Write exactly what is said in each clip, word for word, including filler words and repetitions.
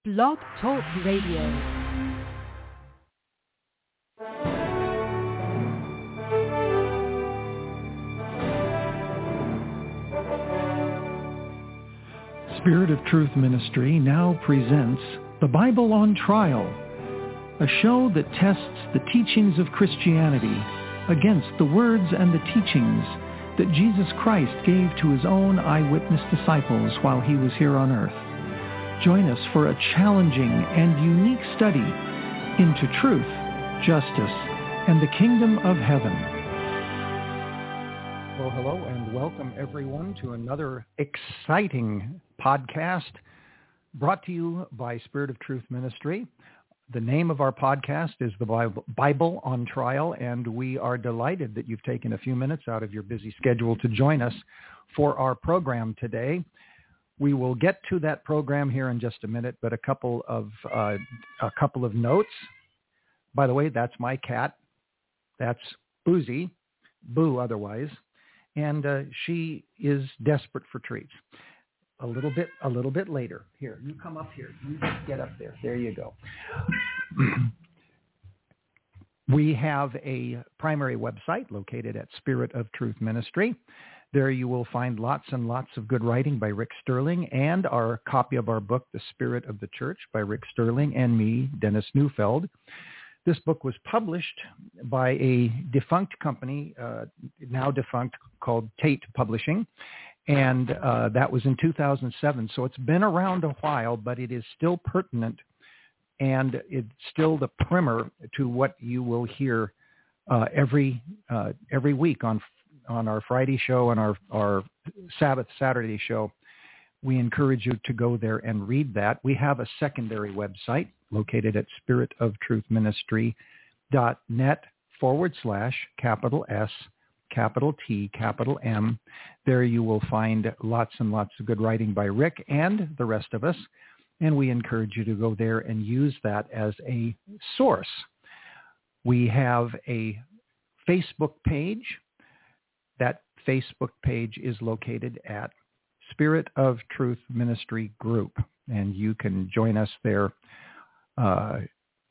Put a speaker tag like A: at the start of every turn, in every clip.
A: Blog Talk Radio.
B: Spirit of Truth Ministry now presents The Bible on Trial, a show that tests the teachings of Christianity against the words and the teachings that Jesus Christ gave to his own eyewitness disciples while he was here on earth. Join us for a challenging and unique study into truth, justice, and the kingdom of heaven. Well, hello and welcome everyone to another exciting podcast brought to you by Spirit of Truth Ministry. The name of our podcast is The Bible on Trial, and we are delighted that you've taken a few minutes out of your busy schedule to join us for our program today. We will get to that program here in just a minute, but a couple of uh, a couple of notes. By the way, that's my cat. That's Boozy, Boo otherwise, and uh, she is desperate for treats. A little bit, a little bit later. Here, you come up here. You just get up there. There you go. We have a primary website located at Spirit of Truth Ministry. There you will find lots and lots of good writing by Rick Sterling and our copy of our book, The Spirit of the Church, by Rick Sterling and me, Dennis Neufeld. This book was published by a defunct company, uh, now defunct, called Tate Publishing. And uh, that was in two thousand seven. So it's been around a while, but it is still pertinent, and it's still the primer to what you will hear uh, every uh, every week on on our Friday show and our, our Sabbath Saturday show. We encourage you to go there and read that. We have a secondary website located at spiritoftruthministry.net forward slash capital S, capital T, capital M. There you will find lots and lots of good writing by Rick and the rest of us, and we encourage you to go there and use that as a source. We have a Facebook page. That Facebook page is located at Spirit of Truth Ministry Group, and you can join us there uh,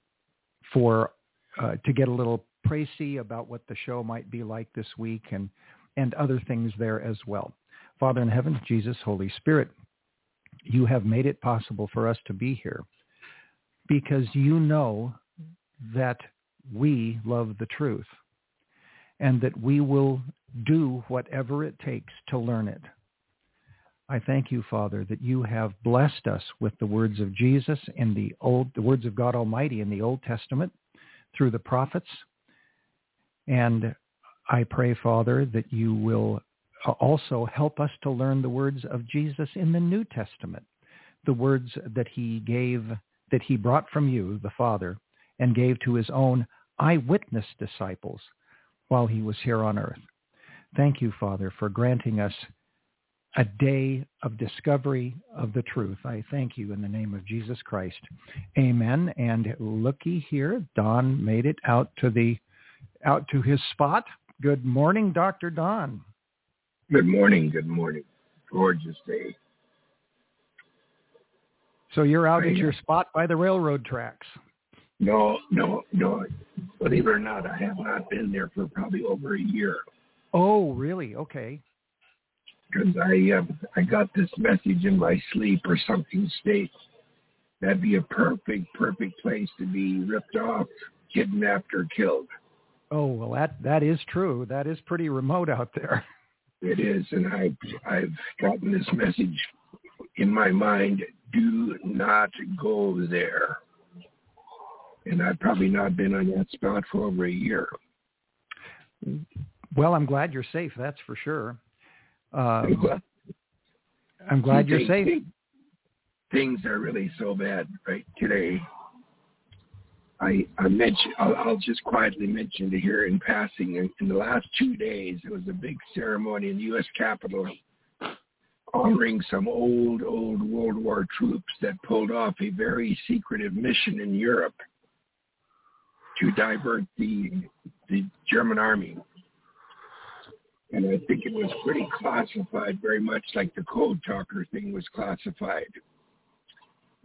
B: for uh, to get a little précis about what the show might be like this week and, and other things there as well. Father in heaven, Jesus, Holy Spirit, you have made it possible for us to be here because you know that we love the truth and that we will do whatever it takes to learn it. I thank you, Father, that you have blessed us with the words of Jesus in the old, the words of God Almighty in the Old Testament through the prophets. And I pray, Father, that you will also help us to learn the words of Jesus in the New Testament, the words that he gave, that he brought from you, the Father, and gave to his own eyewitness disciples while he was here on earth. Thank you, Father, for granting us a day of discovery of the truth. I thank you in the name of Jesus Christ. Amen. And looky here, Don made it out to the out to his spot. Good morning, Doctor Don.
C: Good morning. Good morning. Gorgeous day.
B: So you're out I, at your spot by the railroad tracks.
C: No, no, no. Believe it or not, I have not been there for probably over a year.
B: Oh, really? Okay.
C: Because I uh, I got this message in my sleep or something states that'd be a perfect, perfect place to be ripped off, kidnapped, or killed.
B: Oh, well, that, that is true. That is pretty remote out there.
C: It is, and I've, I've gotten this message in my mind, do not go there. And I've probably not been on that spot for over a year.
B: Well, I'm glad you're safe, that's for sure. Uh, I'm glad you're safe.
C: Things are really so bad right today. I, I mentioned, I'll, I'll just quietly mention to here in passing, in, in the last two days, there was a big ceremony in the U S Capitol honoring some old, old World War troops that pulled off a very secretive mission in Europe to divert the the German army. And I think it was pretty classified, very much like the Code Talker thing was classified.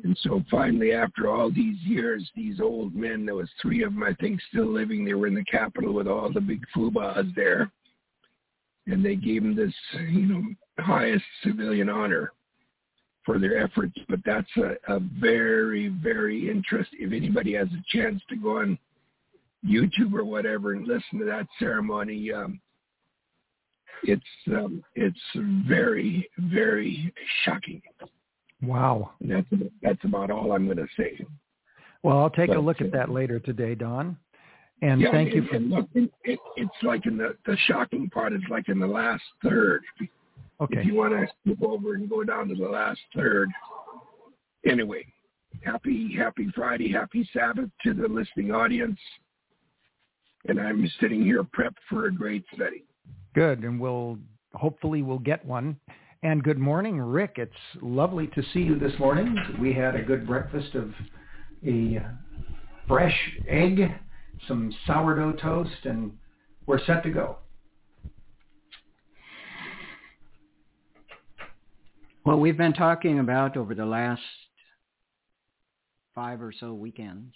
C: And so finally, after all these years, these old men, there was three of them, I think, still living. They were in the Capitol with all the big foobahs there. And they gave them this, you know, highest civilian honor for their efforts. But that's a, a very, very interesting. If anybody has a chance to go on YouTube or whatever and listen to that ceremony, um, it's um, it's very, very shocking.
B: Wow.
C: And that's that's about all I'm going to say.
B: Well, I'll take
C: but,
B: a look at that later today, Don. And
C: yeah,
B: thank
C: and,
B: you for.
C: And look, it, it, it's like in the the shocking part is like in the last third.
B: Okay.
C: If you want to skip over and go down to the last third. Anyway, happy happy Friday, happy Sabbath to the listening audience. And I'm sitting here prepped for a great study.
B: Good, and we'll hopefully we'll get one. And good morning, Rick. It's lovely to see you this morning. We had a good breakfast of a fresh egg, some sourdough toast, and we're set to go.
A: What we've been talking about over the last five or so weekends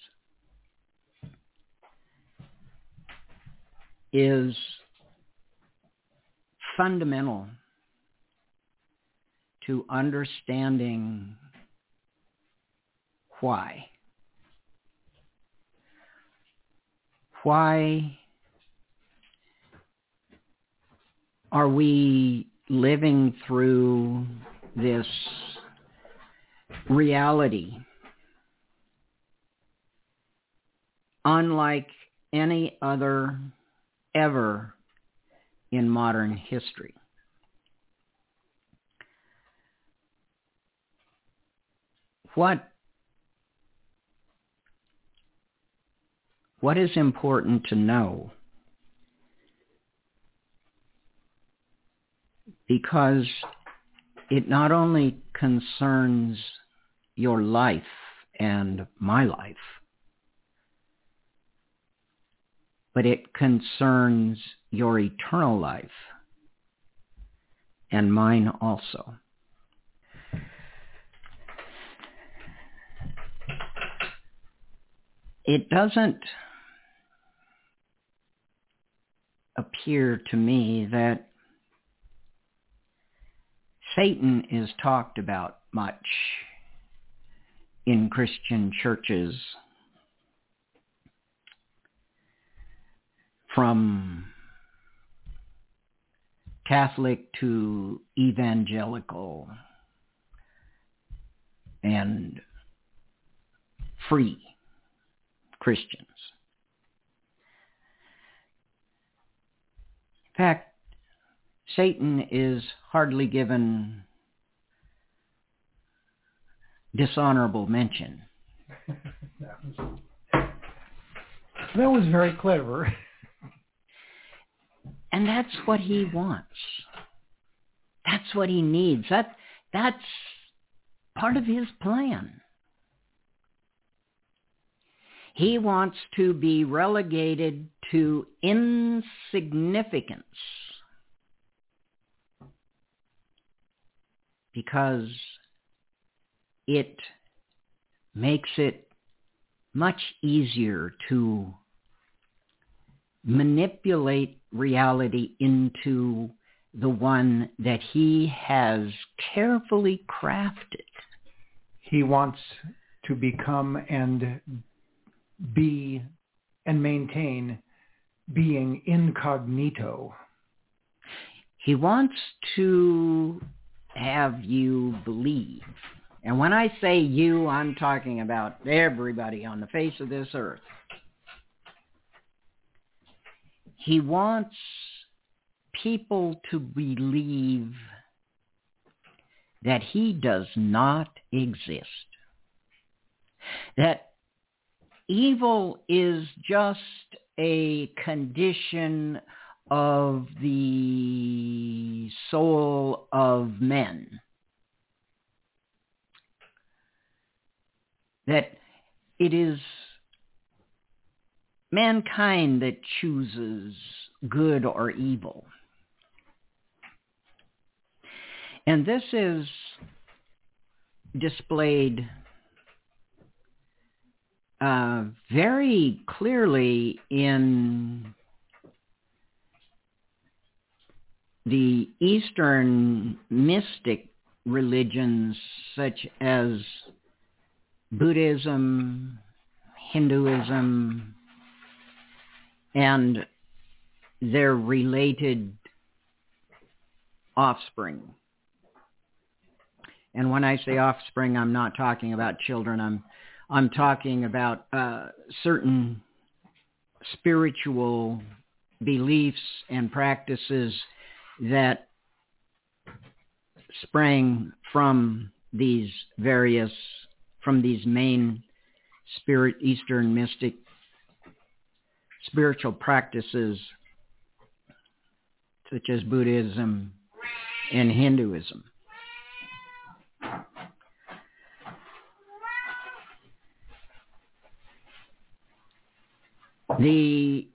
A: is fundamental to understanding why. Why are we living through this reality unlike any other ever in modern history? What what is important to know? Because it not only concerns your life and my life, but it concerns your eternal life and mine also. It doesn't appear to me that Satan is talked about much in Christian churches, from Catholic to evangelical and free Christians. In fact, Satan is hardly given dishonorable mention.
B: That was, that was very clever.
A: And that's what he wants. That's what he needs. That that's part of his plan. He wants to be relegated to insignificance because it makes it much easier to manipulate reality into the one that he has carefully crafted.
B: He wants to become and be and maintain being incognito.
A: He wants to have you believe. And when I say you, I'm talking about everybody on the face of this earth. He wants people to believe that he does not exist. That evil is just a condition of the soul of men. That it is mankind that chooses good or evil. And this is displayed uh, very clearly in the Eastern mystic religions such as Buddhism, Hinduism, and their related offspring. And when I say offspring, I'm not talking about children. I'm I'm talking about uh, certain spiritual beliefs and practices that sprang from these various, from these main spirit, Eastern mystic spiritual practices such as Buddhism and Hinduism. The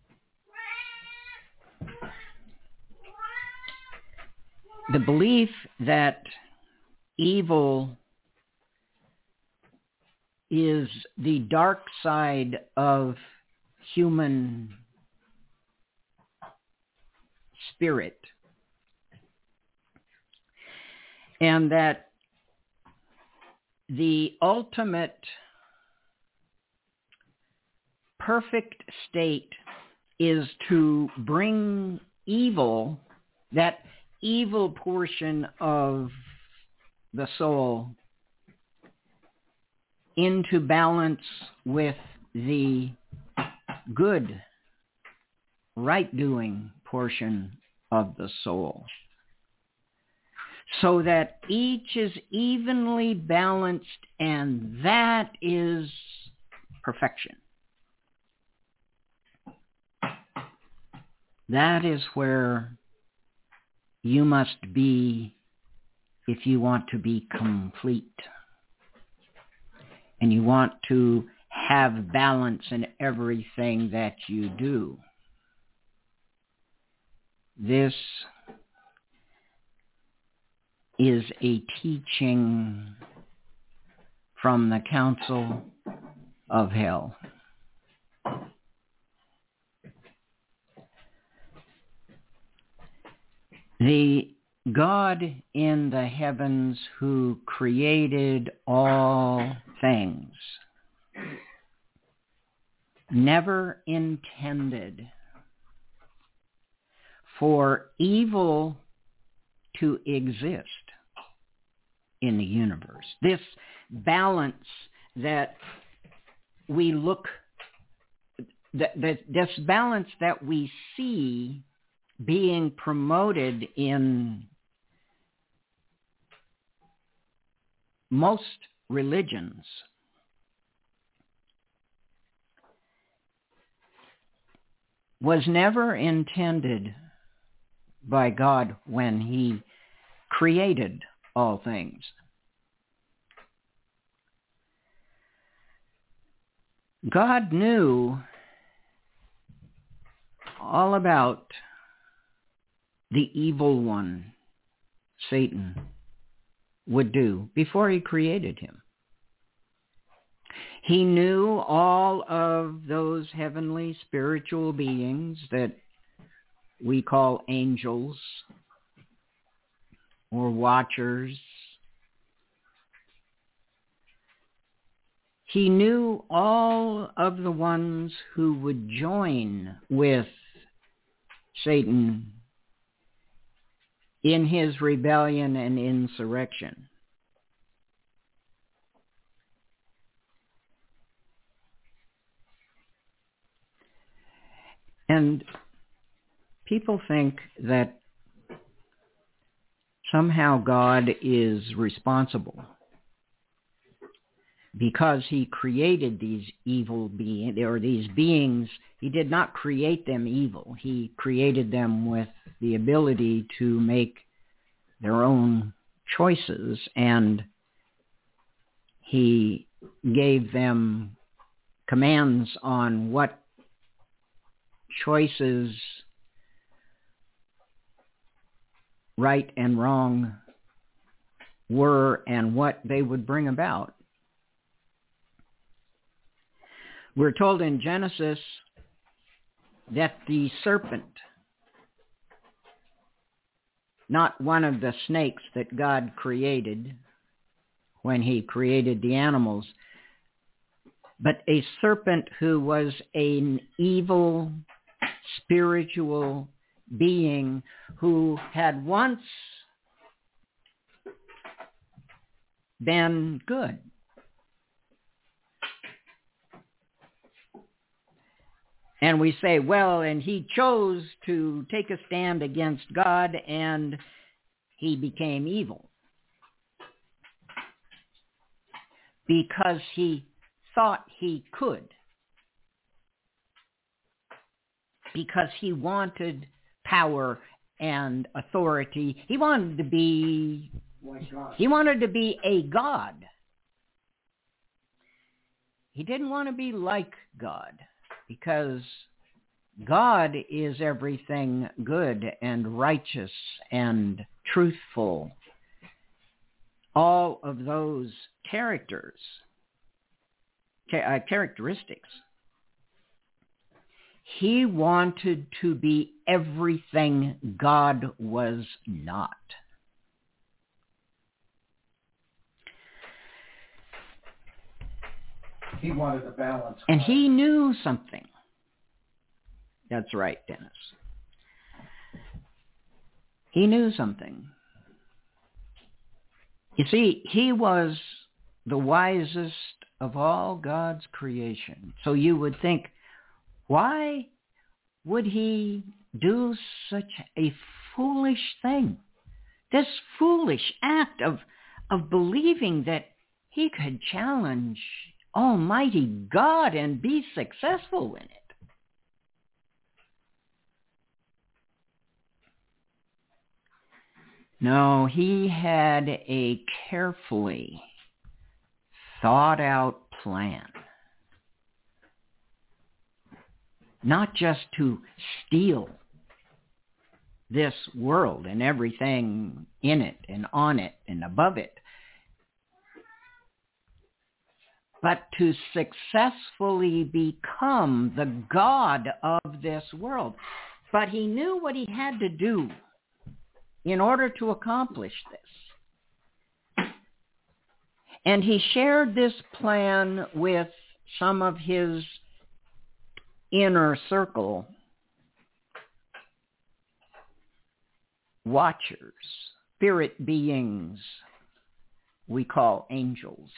A: the belief that evil is the dark side of human spirit, and that the ultimate perfect state is to bring evil, that evil portion of the soul, into balance with the good, right-doing portion of the soul, so that each is evenly balanced, and that is perfection. That is where you must be if you want to be complete. And you want to have balance in everything that you do. This is a teaching from the Council of Hell. The God in the heavens who created all things never intended for evil to exist in the universe. This balance that we look, that, that this balance that we see being promoted in most religions was never intended by God when he created all things. God knew all about the evil one, Satan, would do before he created him. He knew all of those heavenly spiritual beings that we call angels or watchers. He knew all of the ones who would join with Satan in his rebellion and insurrection. And people think that somehow God is responsible because he created these evil beings, or these beings. He did not create them evil. He created them with the ability to make their own choices, and he gave them commands on what choices, right and wrong, were and what they would bring about. We're told in Genesis that the serpent, not one of the snakes that God created when he created the animals, but a serpent who was an evil spiritual being who had once been good. And we say, well, and he chose to take a stand against God and he became evil because he thought he could, because he wanted power and authority. He wanted to be, he wanted to be a god. He didn't want to be like God, because God is everything good and righteous and truthful. All of those characters, uh, characteristics. He wanted to be everything God was not.
B: He wanted a balance.
A: And he knew something. That's right, Dennis. He knew something. You see, he was the wisest of all God's creation. So you would think, why would he do such a foolish thing? This foolish act of, of believing that he could challenge Almighty God and be successful in it. No, he had a carefully thought out plan. Not just to steal this world and everything in it and on it and above it, but to successfully become the God of this world. But he knew what he had to do in order to accomplish this. And he shared this plan with some of his inner circle watchers, spirit beings we call angels.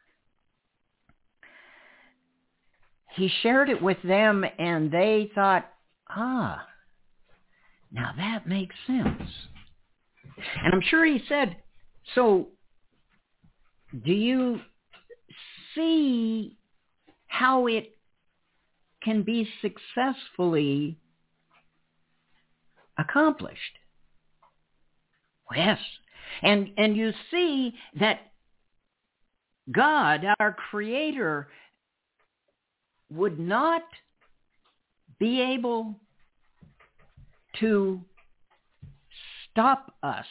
A: He shared it with them and they thought, ah, now that makes sense. And I'm sure he said, so do you see how it can be successfully accomplished? Yes. And, and you see that God, our Creator, would not be able to stop us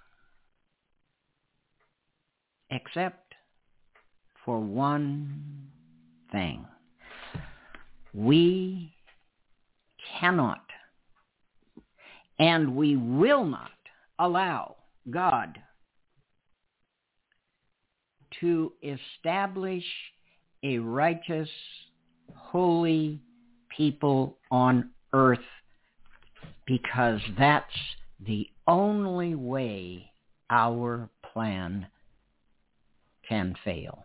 A: except for one thing. We cannot and we will not allow God to establish a righteous, holy people on earth, because that's the only way our plan can fail.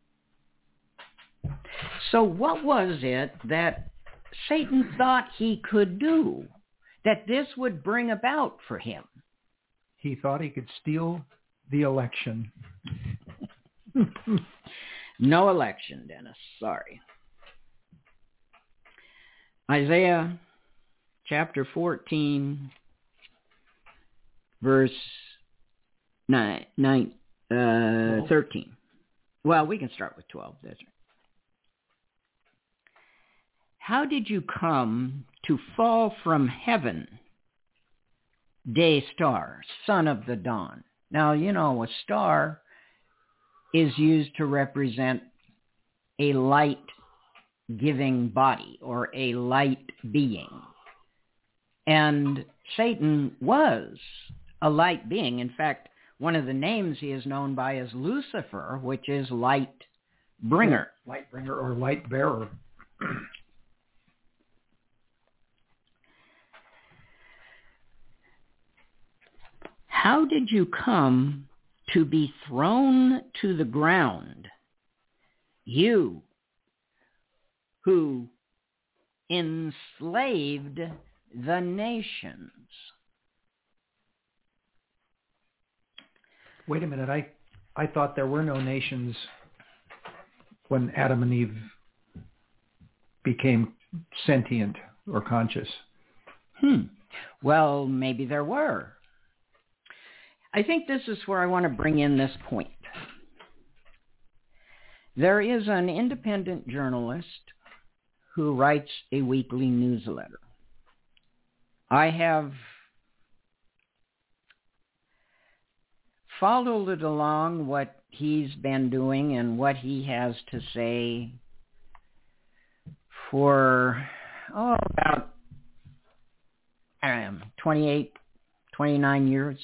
A: So what was it that Satan thought he could do that this would bring about for him?
B: He thought he could steal the election.
A: No election, Dennis. Sorry. Isaiah chapter fourteen, verse nine, nine, uh, thirteen. Well, we can start with twelve. That's right. How did you come to fall from heaven, day star, son of the dawn? Now, you know, a star is used to represent a light life-giving body or a light being. And Satan was a light being. In fact, one of the names he is known by is Lucifer, which is light bringer.
B: Light bringer or light bearer.
A: How did you come to be thrown to the ground, you who enslaved the nations?
B: Wait a minute. I, I thought there were no nations when Adam and Eve became sentient or conscious.
A: Hmm. Well, maybe there were. I think this is where I want to bring in this point. There is an independent journalist who writes a weekly newsletter. I have followed it along, what he's been doing and what he has to say for, oh, about um, twenty-eight, twenty-nine years.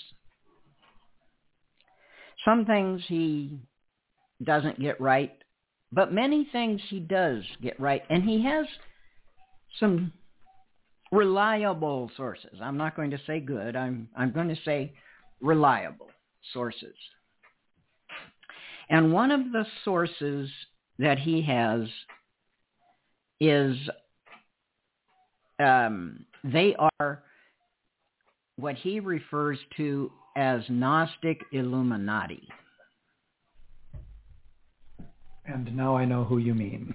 A: Some things he doesn't get right, but many things he does get right. And he has some reliable sources. I'm not going to say good. I'm, I'm going to say reliable sources. And one of the sources that he has is um, they are what he refers to as Gnostic Illuminati.
B: And now I know who you mean.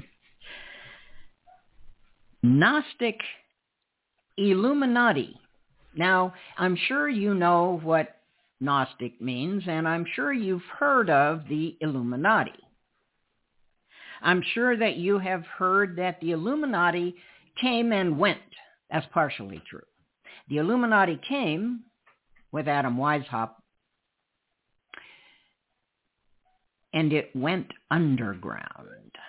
A: Gnostic Illuminati. Now, I'm sure you know what Gnostic means, and I'm sure you've heard of the Illuminati. I'm sure that you have heard that the Illuminati came and went. That's partially true. The Illuminati came with Adam Weishaupt, and it went underground.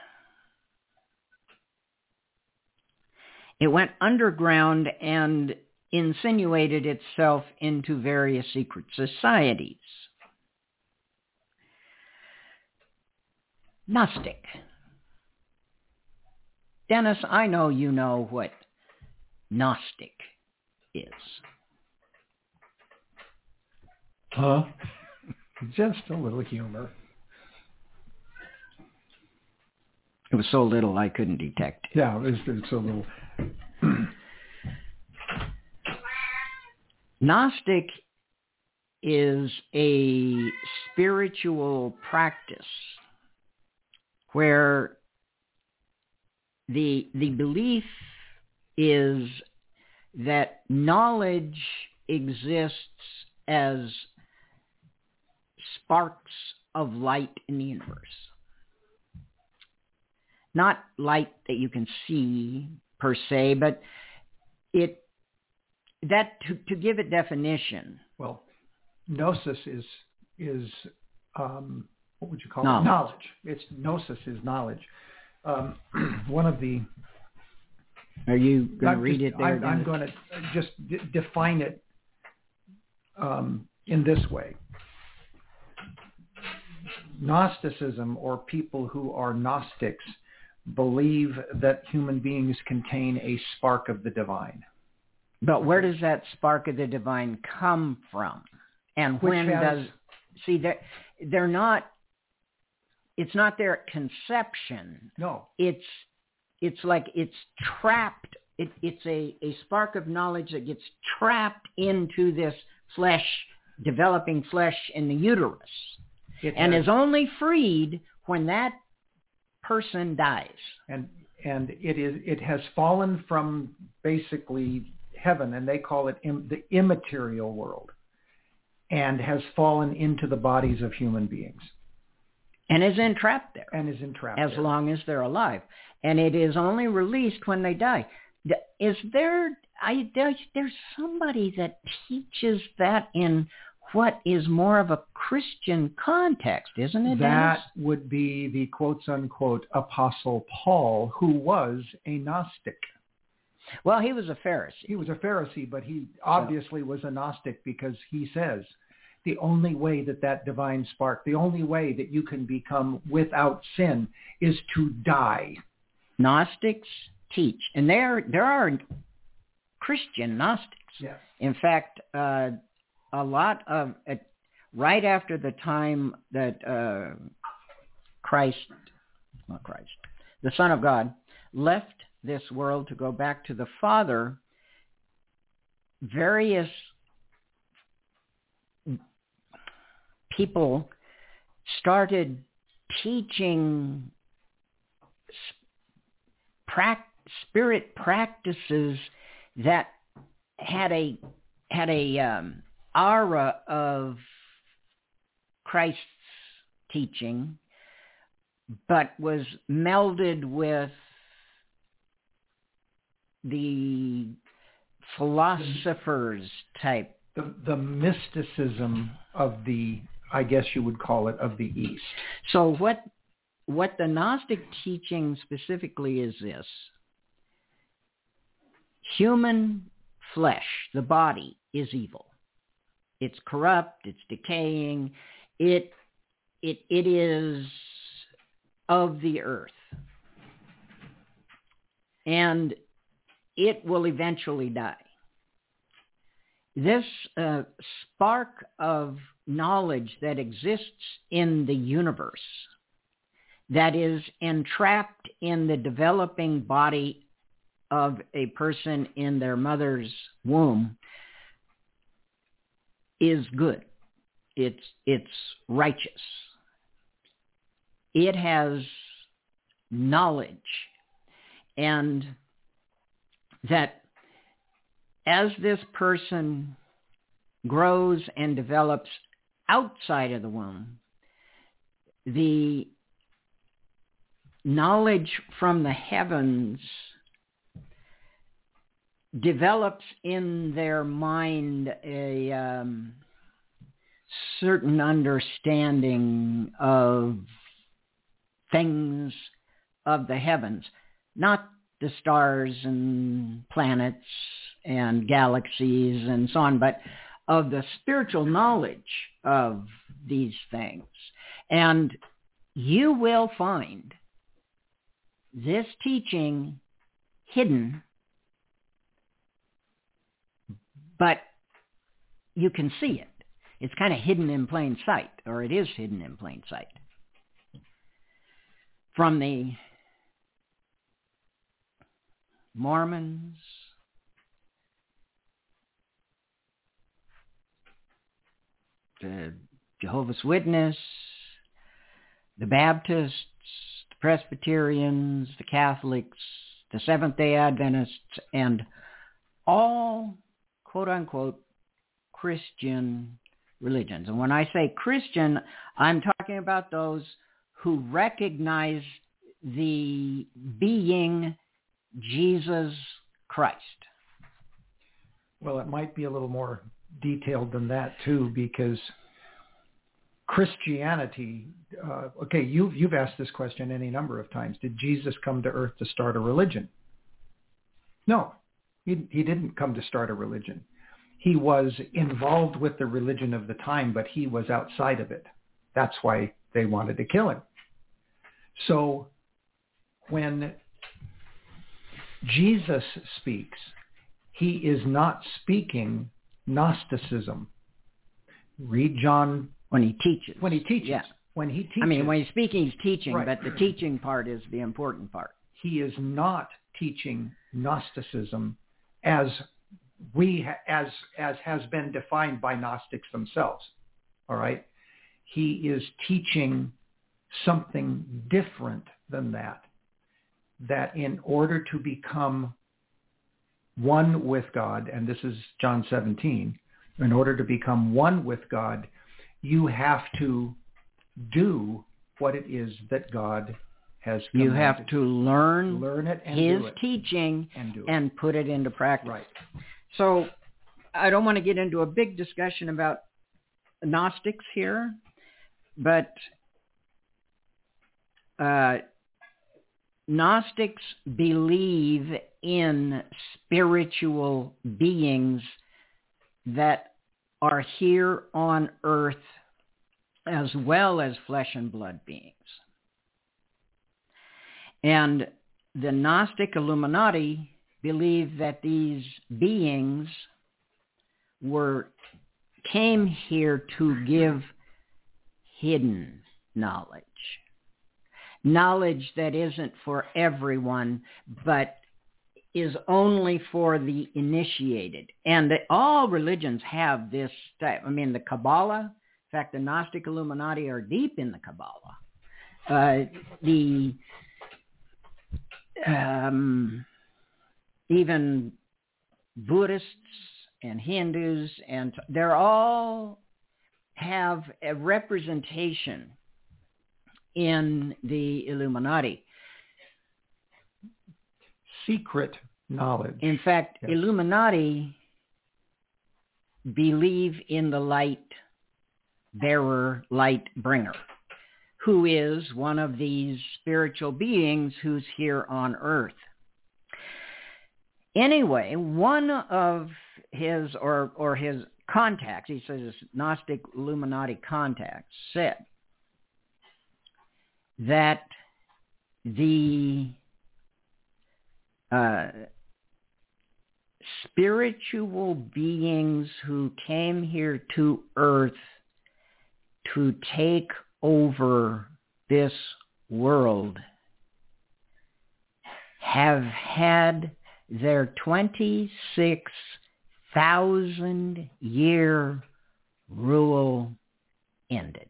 A: It went underground and insinuated itself into various secret societies. Gnostic. Dennis, I know you know what Gnostic is.
B: Huh? Just a little humor.
A: It was so little I couldn't detect it.
B: Yeah, it was, it was so little.
A: Gnostic is a spiritual practice where the the belief is that knowledge exists as sparks of light in the universe. Not light that you can see per se, but it that to, to give it definition.
B: Well, gnosis is is um, what would you call
A: knowledge.
B: it? Knowledge. It's gnosis is knowledge. Um, one of the.
A: Are you going to read
B: just,
A: it there?
B: I'm, I'm going to just d- define it um, in this way. Gnosticism, or people who are Gnostics, believe that human beings contain a spark of the divine.
A: But where does that spark of the divine come from? And
B: Which
A: when
B: has,
A: does... See, they're, they're not... It's not their conception.
B: No.
A: It's it's like it's trapped. It, it's a, a spark of knowledge that gets trapped into this flesh, developing flesh in the uterus.
B: It
A: and
B: has,
A: is only freed when that person dies.
B: And and it is it has fallen from basically heaven, and they call it im, the immaterial world, and has fallen into the bodies of human beings.
A: And is entrapped there.
B: And is entrapped
A: as
B: there.
A: long as they're alive. And it is only released when they die. Is there, I, there's, there's somebody that teaches that in what is more of a Christian context, isn't it,
B: That
A: Dennis?
B: would be the quotes-unquote Apostle Paul, who was a Gnostic.
A: Well, he was a Pharisee.
B: He was a Pharisee, but he obviously was a Gnostic because he says the only way that that divine spark, the only way that you can become without sin is to die.
A: Gnostics teach, and there there are Christian Gnostics.
B: Yes.
A: In fact, uh, a lot of, uh, right after the time that uh, Christ, not Christ, the Son of God, left this world to go back to the Father, various people started teaching spirit practices that had a had a um, aura of Christ's teaching, but was melded with the philosophers type.
B: The, the mysticism of the, I guess you would call it, of the East.
A: So what what the Gnostic teaching specifically is this: human flesh, the body, is evil. It's corrupt, it's decaying, it it it is of the earth. And it will eventually die. This uh, spark of knowledge that exists in the universe, that is entrapped in the developing body of a person in their mother's womb, is good. It's it's righteous. It has knowledge, and that as this person grows and develops outside of the womb, the knowledge from the heavens develops in their mind a um, certain understanding of things of the heavens, not the stars and planets and galaxies and so on, but of the spiritual knowledge of these things. And you will find this teaching hidden, but you can see it. It's kind of hidden in plain sight, or it is hidden in plain sight. From the Mormons, the Jehovah's Witnesses, the Baptists, the Presbyterians, the Catholics, the Seventh-day Adventists, and all quote-unquote Christian religions. And when I say Christian, I'm talking about those who recognize the being Jesus Christ.
B: Well, it might be a little more detailed than that too, because Christianity, uh, okay, you've, you've asked this question any number of times. Did Jesus come to earth to start a religion? No, he, he didn't come to start a religion. He was involved with the religion of the time, but he was outside of it. That's why they wanted to kill him. So when Jesus speaks, he is not speaking Gnosticism. Read John.
A: When he teaches.
B: When he teaches.
A: Yeah.
B: When he teaches.
A: I mean, when he's speaking, he's teaching,
B: Right.
A: but the teaching part is the important part.
B: He is not teaching Gnosticism as we ha- as as has been defined by Gnostics themselves. All right? He is teaching something different than that. That in order to become one with God, and this is John seventeen, in order to become one with God, you have to do what it is that God has commanded.
A: You have to learn,
B: learn it and
A: his
B: do it.
A: teaching
B: and, do it.
A: and put it into practice.
B: Right.
A: So I don't want to get into a big discussion about Gnostics here, but uh, Gnostics believe in spiritual beings that are here on earth as well as flesh and blood beings. And the Gnostic Illuminati believe that these beings were came here to give hidden knowledge. Knowledge that isn't for everyone, but is only for the initiated. And all religions have this type. I mean, the Kabbalah, in fact, the Gnostic Illuminati are deep in the Kabbalah. Uh, the um, even Buddhists and Hindus, and they're all have a representation in the Illuminati.
B: Secret knowledge.
A: In fact, yes. Illuminati believe in the light bearer, light bringer, who is one of these spiritual beings who's here on earth. Anyway, one of his or or his contacts, he says his Gnostic Illuminati contacts, said that the uh, spiritual beings who came here to earth to take over this world have had their twenty-six thousand year rule ended.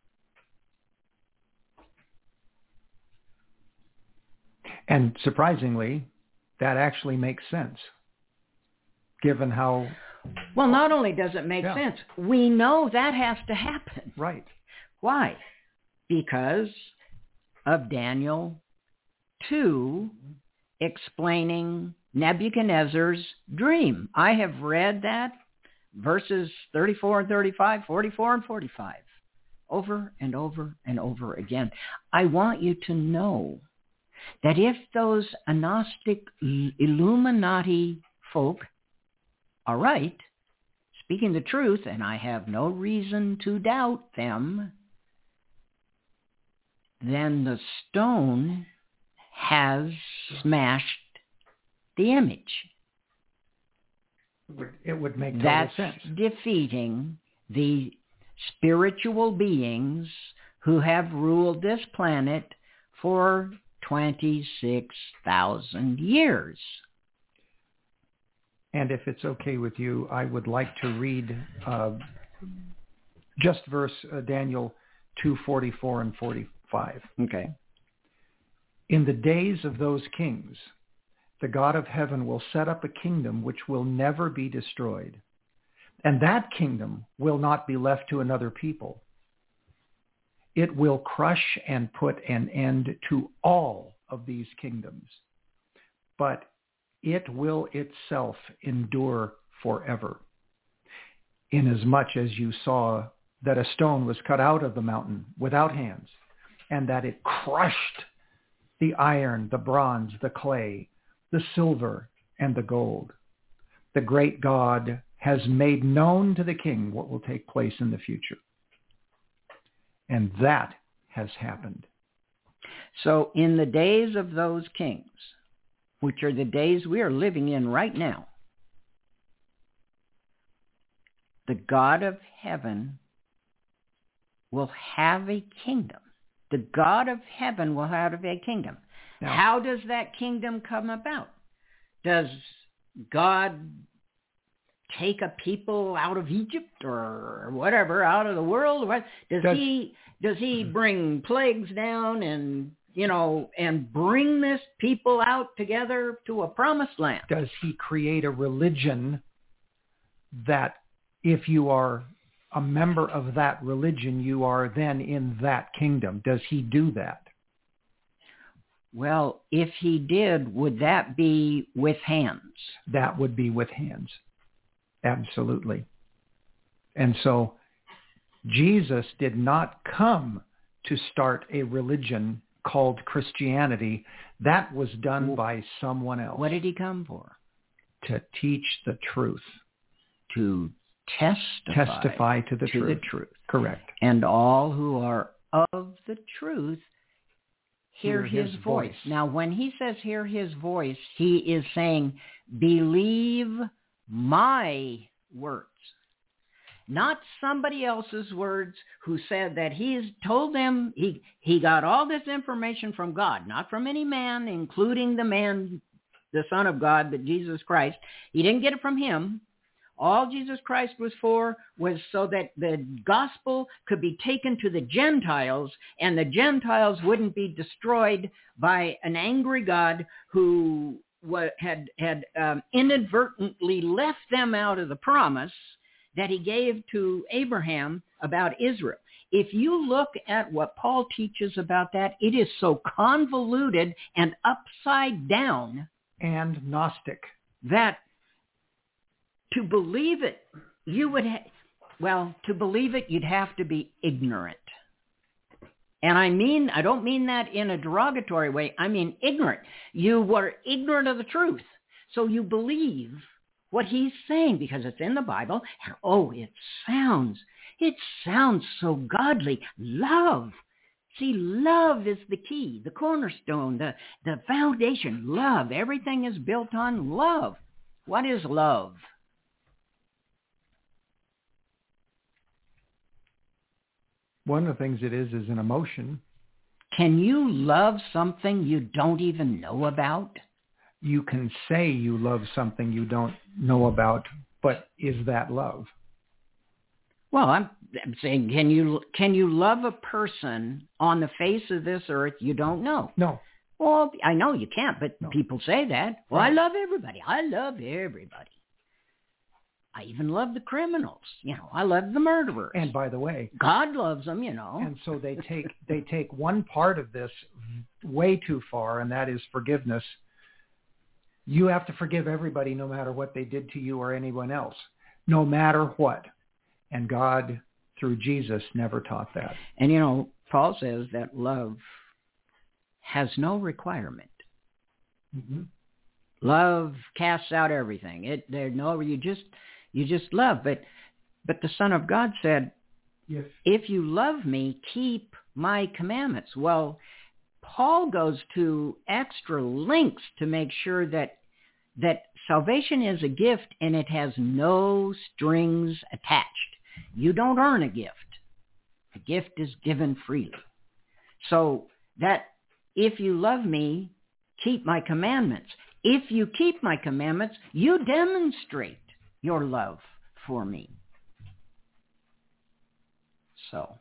B: And surprisingly, that actually makes sense, given how...
A: Well, not only does it make
B: yeah.
A: sense, we know that has to happen.
B: Right.
A: Why? Because of Daniel two explaining Nebuchadnezzar's dream. I have read that, verses thirty-four and thirty-five, forty-four and forty-five, over and over and over again. I want you to know that if those Gnostic Illuminati folk are right, speaking the truth, and I have no reason to doubt them, then the stone has smashed the image.
B: It would, it would make total
A: That's
B: sense.
A: defeating the spiritual beings who have ruled this planet for twenty-six thousand years.
B: And if it's okay with you, I would like to read uh, just verse uh, Daniel two forty-four and forty-five.
A: Okay.
B: In the days of those kings, the God of heaven will set up a kingdom which will never be destroyed. And that kingdom will not be left to another people. It will crush and put an end to all of these kingdoms, but it will itself endure forever. Inasmuch as you saw that a stone was cut out of the mountain without hands, and that it crushed the iron, the bronze, the clay, the silver, and the gold. The great God has made known to the king what will take place in the future. And that has happened.
A: So in the days of those kings, which are the days we are living in right now, the God of heaven will have a kingdom. The God of heaven will have a kingdom. Now, how does that kingdom come about? Does God take a people out of Egypt or whatever, out of the world? What does, does he does he bring plagues down and you know and bring this people out together to a promised land?
B: Does he create a religion that if you are a member of that religion, you are then in that kingdom? Does he do that?
A: Well, if he did, would that be with hands?
B: That would be with hands. Absolutely. And so Jesus did not come to start a religion called Christianity. That was done by someone else.
A: What did he come for?
B: To teach the truth.
A: To testify,
B: testify to the
A: to
B: truth.
A: the truth.
B: Correct.
A: And all who are of the truth hear,
B: hear
A: his,
B: his
A: voice.
B: voice.
A: Now, when he says hear his voice, he is saying, believe my words. Not somebody else's words who said that he's told them, he, he got all this information from God, not from any man, including the man, the Son of God, that Jesus Christ. He didn't get it from him. All Jesus Christ was for was so that the gospel could be taken to the Gentiles, and the Gentiles wouldn't be destroyed by an angry God who had, had um, inadvertently left them out of the promise that he gave to Abraham about Israel. If you look at what Paul teaches about that, it is so convoluted and upside down.
B: And Gnostic.
A: That to believe it, you would, ha- well, to believe it, you'd have to be ignorant. And I mean, I don't mean that in a derogatory way. I mean ignorant. You were ignorant of the truth. So you believe what he's saying because it's in the Bible. And oh, it sounds, it sounds so godly. Love. See, love is the key, the cornerstone, the, the foundation. Love. Everything is built on love. What is love?
B: One of the things it is is an emotion.
A: Can you love something you don't even know about?
B: You can say you love something you don't know about, but is that love?
A: Well, I'm, I'm saying, can you can you love a person on the face of this earth you don't know?
B: No.
A: Well, I know you can't, but
B: no.
A: people say that. Well,
B: right.
A: I love everybody. I love everybody. I even love the criminals. You know, I love the murderers.
B: And by the way,
A: God loves them, you know.
B: And so they take they take one part of this way too far, and that is forgiveness. You have to forgive everybody no matter what they did to you or anyone else, no matter what. And God, through Jesus, never taught that.
A: And, you know, Paul says that love has no requirement.
B: Mm-hmm.
A: Love casts out everything. It there no you just you just love. But but the Son of God said,
B: yes.
A: If you love me, keep my commandments. Well, Paul goes to extra lengths to make sure that that salvation is a gift and it has no strings attached. You don't earn a gift. A gift is given freely. So that if you love me, keep my commandments. If you keep my commandments, you demonstrate your love for me. So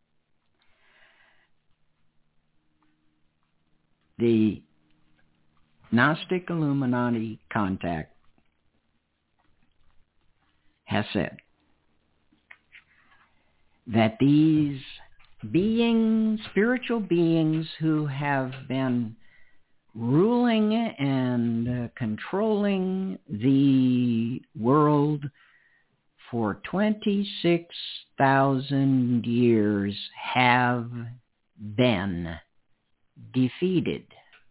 A: the Gnostic Illuminati contact has said that these beings, spiritual beings who have been ruling and uh, controlling the world for twenty-six thousand years have been defeated.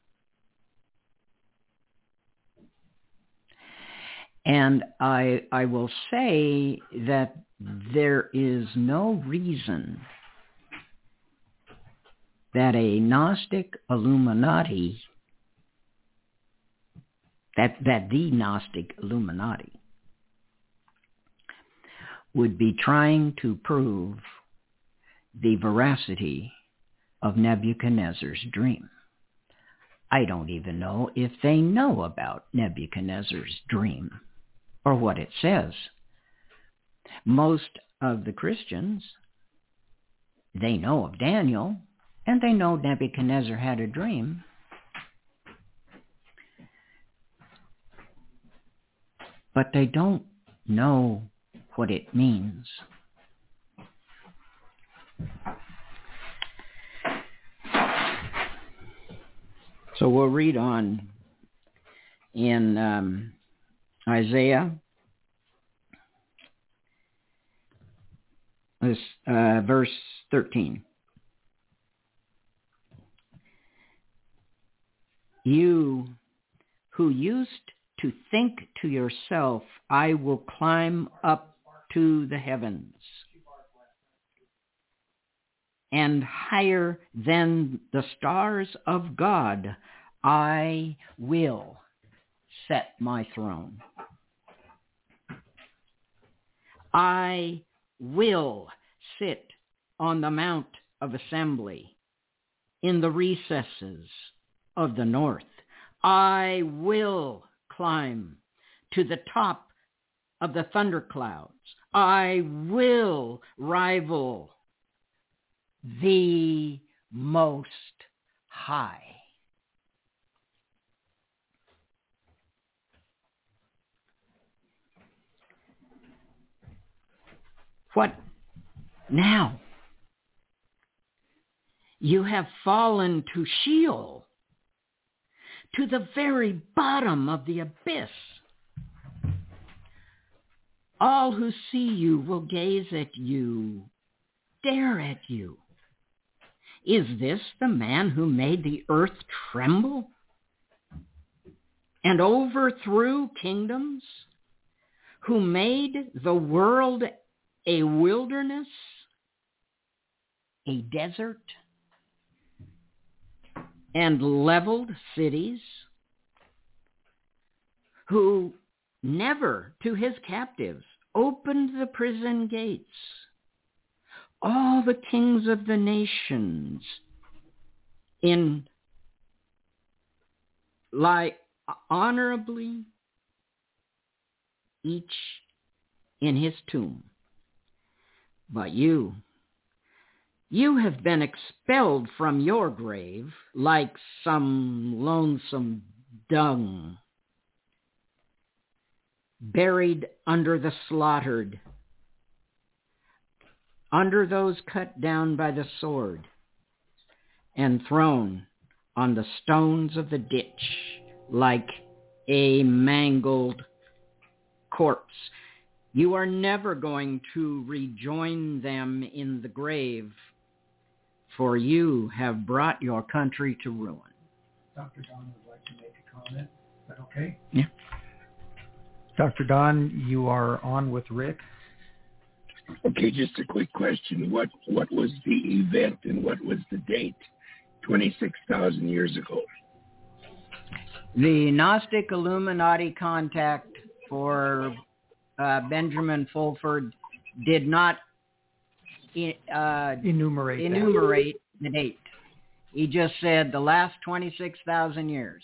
A: And I, I will say that there is no reason that a Gnostic Illuminati, that, that the Gnostic Illuminati would be trying to prove the veracity of Nebuchadnezzar's dream. I don't even know if they know about Nebuchadnezzar's dream or what it says. Most of the Christians, they know of Daniel, and they know Nebuchadnezzar had a dream. But they don't know what it means. So we'll read on in um, Isaiah This, uh, verse thirteen. You who used to think to yourself, I will climb up to the heavens, and higher than the stars of God, I will set my throne. I will sit on the mount of assembly in the recesses of the north. I will climb to the top of the thunderclouds. I will rival the Most High. What now? You have fallen to Sheol, to the very bottom of the abyss. All who see you will gaze at you, stare at you. Is this the man who made the earth tremble and overthrew kingdoms, who made the world a wilderness, a desert, and leveled cities, who never to his captives opened the prison gates? All the kings of the nations in lie honorably, each in his tomb. But you, you have been expelled from your grave like some lonesome dung, buried under the slaughtered, under those cut down by the sword, and thrown on the stones of the ditch like a mangled corpse. You are never going to rejoin them in the grave, for you have brought your country to ruin.
B: Doctor Don would like to make a comment. Is that okay?
A: Yeah.
B: Doctor Don, you are on with Rick.
C: Okay, just a quick question. What what was the event and what was the date twenty-six thousand years ago?
A: The Gnostic Illuminati contact for uh, Benjamin Fulford did not uh,
B: enumerate
A: enumerate the date. He just said the last twenty-six thousand years.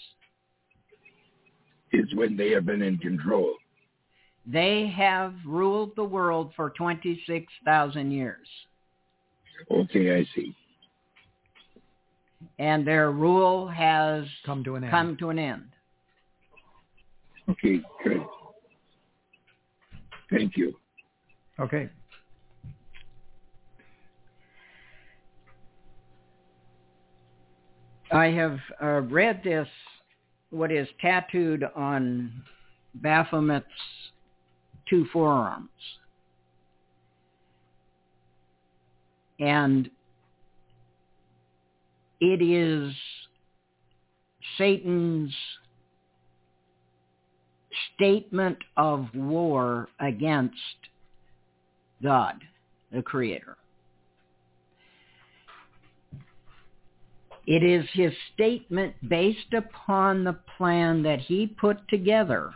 C: Is when they have been in control.
A: They have ruled the world for twenty-six thousand years.
C: Okay, I see.
A: And their rule has
B: come to an end.
A: Come to an end.
C: Okay, good. Thank you.
B: Okay.
A: I have uh, read this, what is tattooed on Baphomet's two forearms. And it is Satan's statement of war against God, the Creator. It is his statement based upon the plan that he put together.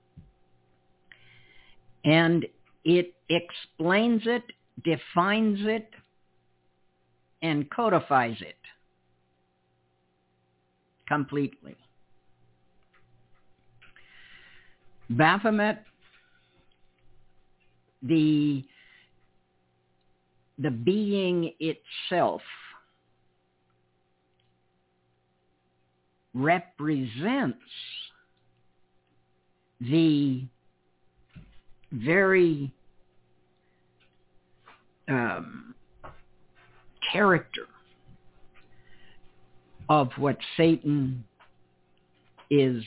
A: And it explains it, defines it, and codifies it completely. Baphomet, the, the being itself, represents the very um, character of what Satan is,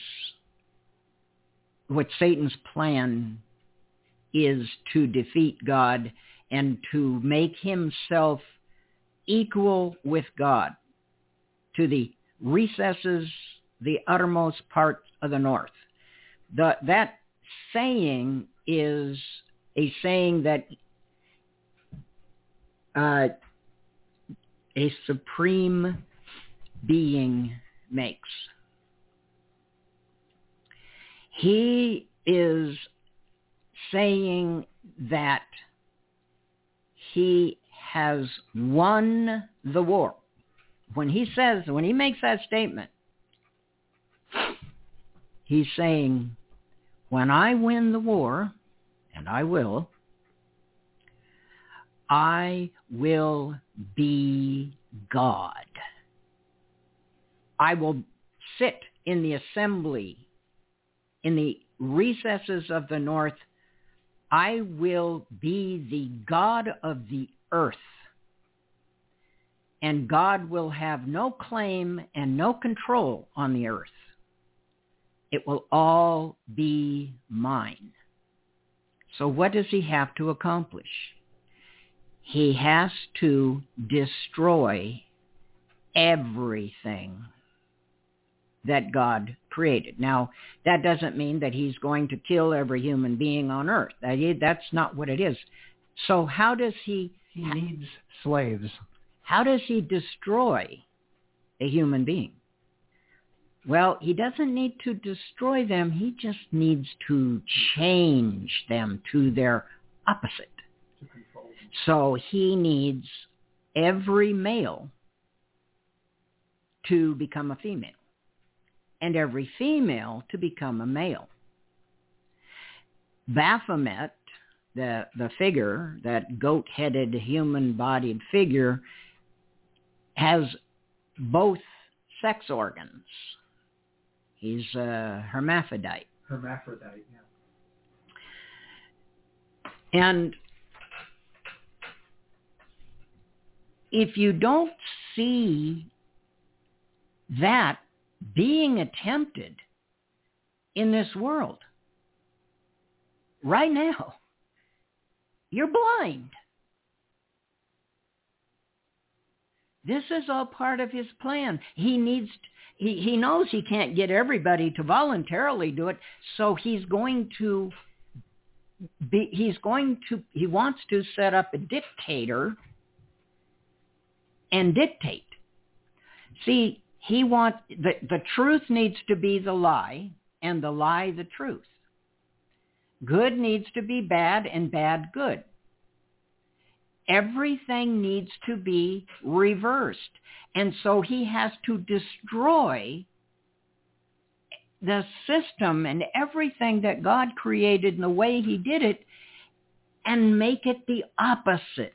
A: what Satan's plan is to defeat God and to make himself equal with God to the recesses, the uttermost parts of the north. The, that saying is a saying that uh, a supreme being makes. He is saying that he has won the war. When he says, when he makes that statement, he's saying, when I win the war, and I will, I will be God. I will sit in the assembly, in the recesses of the north. I will be the God of the earth. And God will have no claim and no control on the earth. It will all be mine. So what does he have to accomplish? He has to destroy everything that God created. Now, that doesn't mean that he's going to kill every human being on earth. That is, that's not what it is. So how does he...
B: He needs slaves.
A: How does he destroy a human being? Well, he doesn't need to destroy them. He just needs to change them to their opposite. So he needs every male to become a female and every female to become a male. Baphomet, the, the figure, that goat-headed, human-bodied figure, has both sex organs. He's a hermaphrodite.
B: Hermaphrodite, yeah.
A: And if you don't see that being attempted in this world right now, you're blind. This is all part of his plan. He needs, he, he knows he can't get everybody to voluntarily do it, so he's going to be, he's going to, he wants to set up a dictator and dictate. See, he wants, the, the truth needs to be the lie, and the lie the truth. Good needs to be bad, and bad good. Everything needs to be reversed. And so he has to destroy the system and everything that God created and the way he did it and make it the opposite.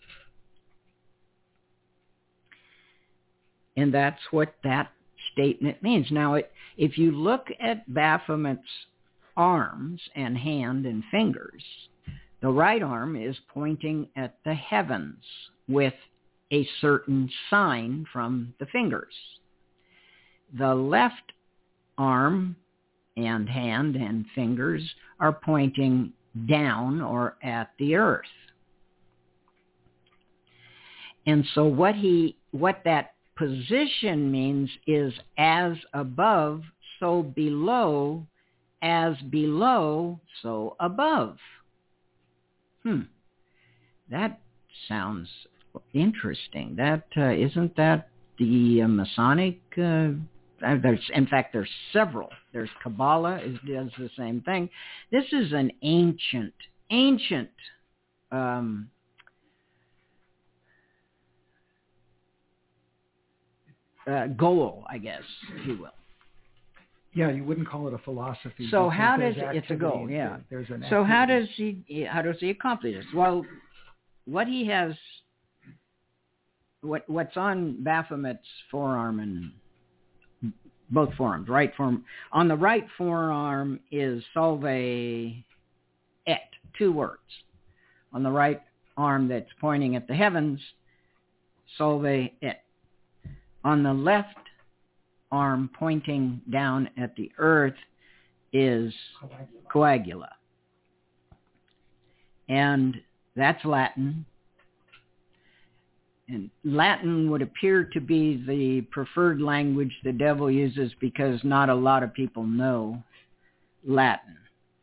A: And that's what that statement means. Now, it, if you look at Baphomet's arms and hand and fingers, the right arm is pointing at the heavens with a certain sign from the fingers. The left arm and hand and fingers are pointing down or at the earth. And so what he, what that position means is as above, so below, as below, so above. Hmm, that sounds interesting. That uh, isn't that the uh, Masonic? Uh, there's, in fact, there's several. There's Kabbalah is, does the same thing. This is an ancient, ancient um, uh, goal, I guess, if you will.
B: Yeah, you wouldn't call it a philosophy.
A: So how does it's a goal? Yeah.
B: There's an
A: so
B: activity.
A: how does he how does he accomplish this? Well, what he has, what what's on Baphomet's forearm and both forearms, right forearm. On the right forearm is Salve Et, two words. On the right arm that's pointing at the heavens, Salve Et. On the left arm pointing down at the earth is coagula. And That's Latin. And Latin would appear to be the preferred language the devil uses because not a lot of people know Latin.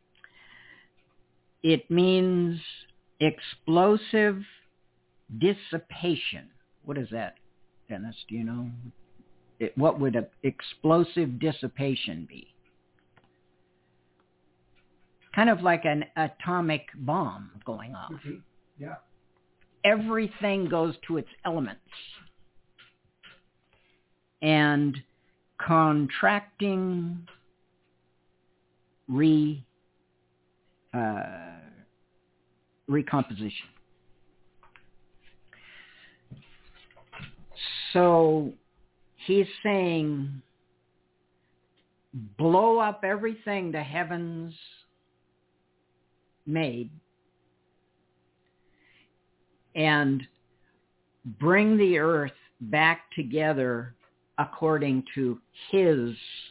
A: It means explosive dissipation. What is that, Dennis? Do you know? It, what would an explosive dissipation be? Kind of like an atomic bomb going off.
B: Okay. Yeah.
A: Everything goes to its elements. And contracting re uh, recomposition. So he's saying, blow up everything the heavens made and bring the earth back together according to his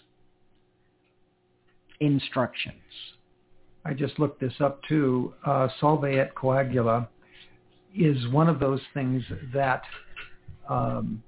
A: instructions.
B: I just looked this up too. Uh, Solve et Coagula is one of those things that um,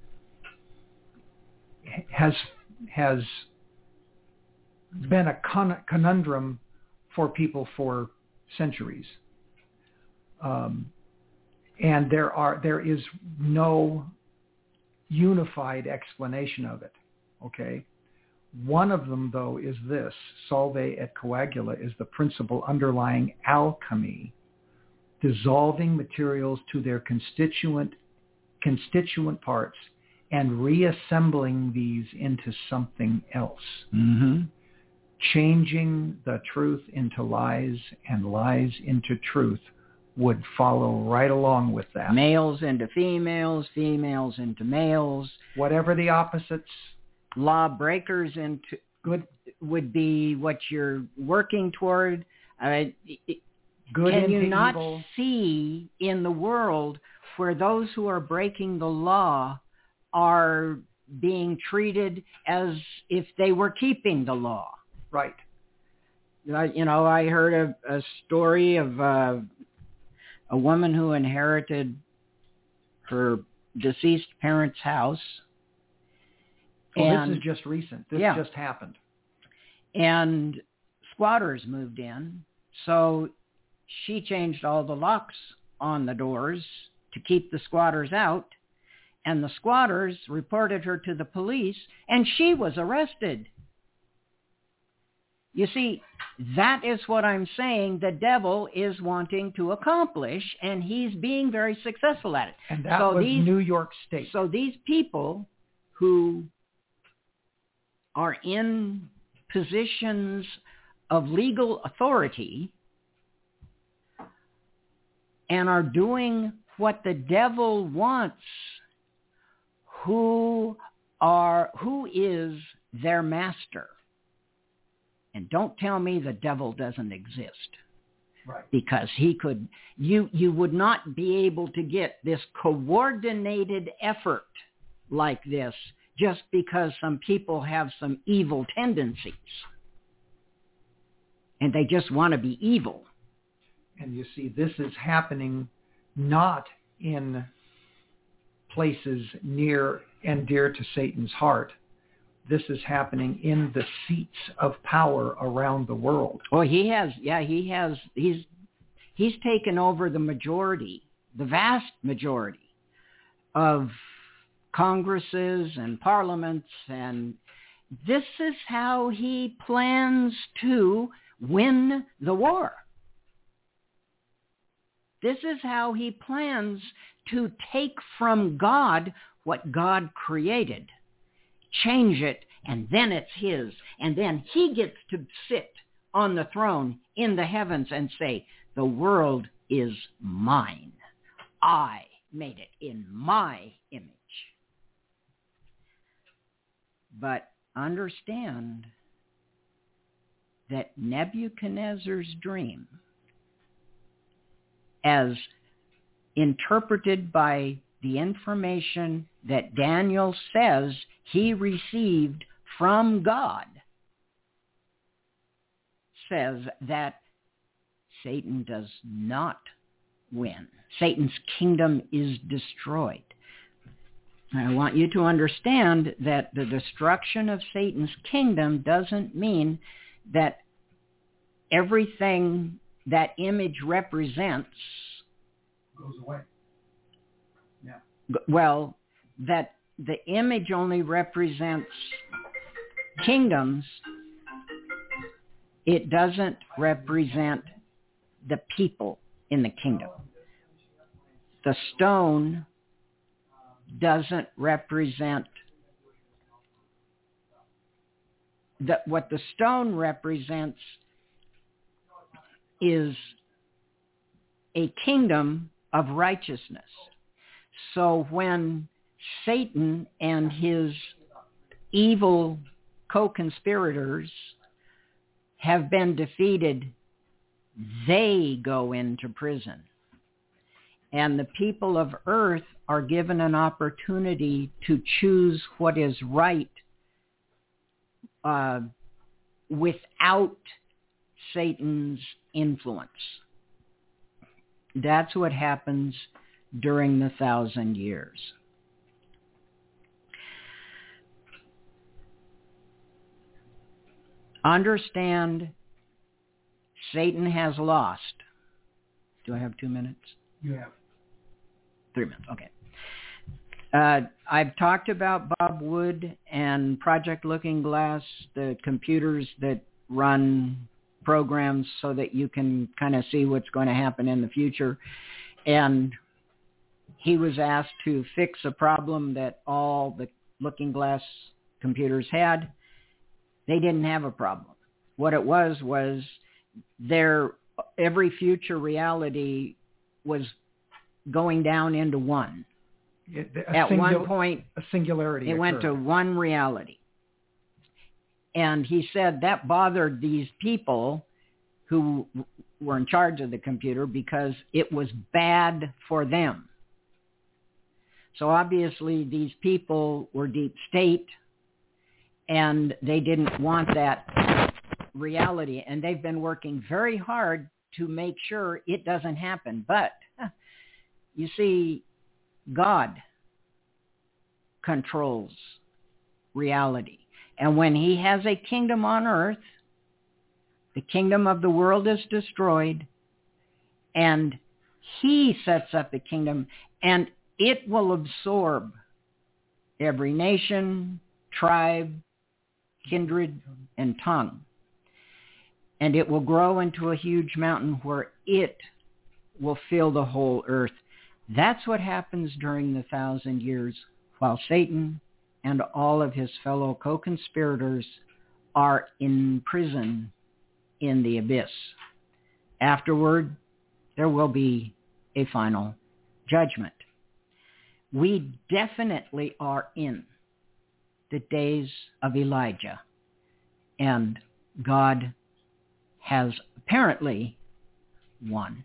B: has has been a con- conundrum for people for centuries, um, and there are there is no unified explanation of it. Okay, one of them though is this: Solve et Coagula is the principle underlying alchemy, dissolving materials to their constituent constituent parts and reassembling these into something else.
A: Mm-hmm.
B: Changing the truth into lies and lies into truth would follow right along with that.
A: Males into females, females into males.
B: Whatever the opposites.
A: Lawbreakers into
B: good
A: would be what you're working toward. Uh,
B: good
A: can
B: into
A: you not
B: evil.
A: see in the world where those who are breaking the law are being treated as if they were keeping the law?
B: Right.
A: You know, I heard a, a story of uh, a woman who inherited her deceased parents' house.
B: Well,
A: and,
B: this is just recent. This
A: yeah.
B: just happened.
A: And squatters moved in, so she changed all the locks on the doors to keep the squatters out, and the squatters reported her to the police, and she was arrested. You see, that is what I'm saying the devil is wanting to accomplish, and he's being very successful at it.
B: And that
A: so
B: was
A: these,
B: New York State.
A: So these people who are in positions of legal authority and are doing what the devil wants, who are who is their master. And don't tell me the devil doesn't exist.
B: Right.
A: Because he could, you, you would not be able to get this coordinated effort like this just because some people have some evil tendencies. And they just want to be evil.
B: And you see, this is happening not in places near and dear to Satan's heart. This is happening in the seats of power around the world.
A: Well, he has, yeah, he has, he's, he's taken over the majority, the vast majority of congresses and parliaments, and this is how he plans to win the war. This is how he plans to take from God what God created, change it, and then it's his. And then he gets to sit on the throne in the heavens and say, the world is mine. I made it in my image. But understand that Nebuchadnezzar's dream, as interpreted by the information that Daniel says he received from God, says that Satan does not win. Satan's kingdom is destroyed. I want you to understand that the destruction of Satan's kingdom doesn't mean that everything that image represents
B: goes away. Yeah.
A: Well, that the image only represents kingdoms. It doesn't represent the people in the kingdom. The stone doesn't represent the, what the stone represents is a kingdom of righteousness. So when Satan and his evil co-conspirators have been defeated, they go into prison. And the people of earth are given an opportunity to choose what is right uh, without Satan's influence. That's what happens during the thousand years. Understand, Satan has lost. Do I have two minutes?
B: You have.
A: Three minutes, okay. Uh, I've talked about Bob Wood and Project Looking Glass, the computers that run programs so that you can kind of see what's going to happen in the future. And he was asked to fix a problem that all the Looking Glass computers had. They didn't have a problem. What it was was their every future reality was going down into one.
B: It,
A: At
B: singul-
A: one point,
B: a singularity
A: it
B: occurred.
A: went to one reality. And he said that bothered these people who were in charge of the computer because it was bad for them. So obviously these people were deep state, and they didn't want that reality. And they've been working very hard to make sure it doesn't happen. But you see, God controls reality. And when he has a kingdom on earth, the kingdom of the world is destroyed, and he sets up a kingdom, and it will absorb every nation, tribe, kindred, and tongue. And it will grow into a huge mountain where it will fill the whole earth. That's what happens during the thousand years, while Satan and all of his fellow co-conspirators are in prison in the abyss. Afterward, there will be a final judgment. We definitely are in the days of Elijah, and God has apparently won.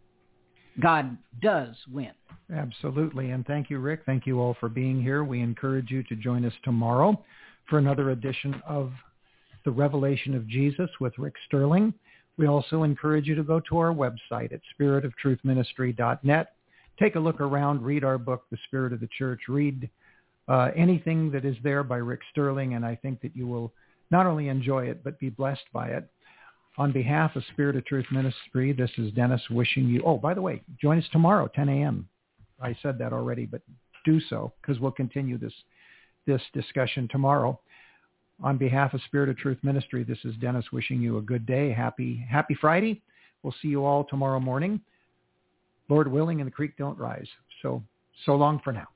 A: God does win.
B: Absolutely. And thank you, Rick. Thank you all for being here. We encourage you to join us tomorrow for another edition of The Revelation of Jesus with Rick Sterling. We also encourage you to go to our website at spirit of truth ministry dot net. Take a look around, read our book, The Spirit of the Church. Read uh, anything that is there by Rick Sterling, and I think that you will not only enjoy it, but be blessed by it. On behalf of Spirit of Truth Ministry, this is Dennis wishing you, oh, by the way, join us tomorrow, ten a.m. I said that already, but do so, because we'll continue this this discussion tomorrow. On behalf of Spirit of Truth Ministry, this is Dennis wishing you a good day. Happy, happy Friday. We'll see you all tomorrow morning. Lord willing, and the creek don't rise. So, so long for now.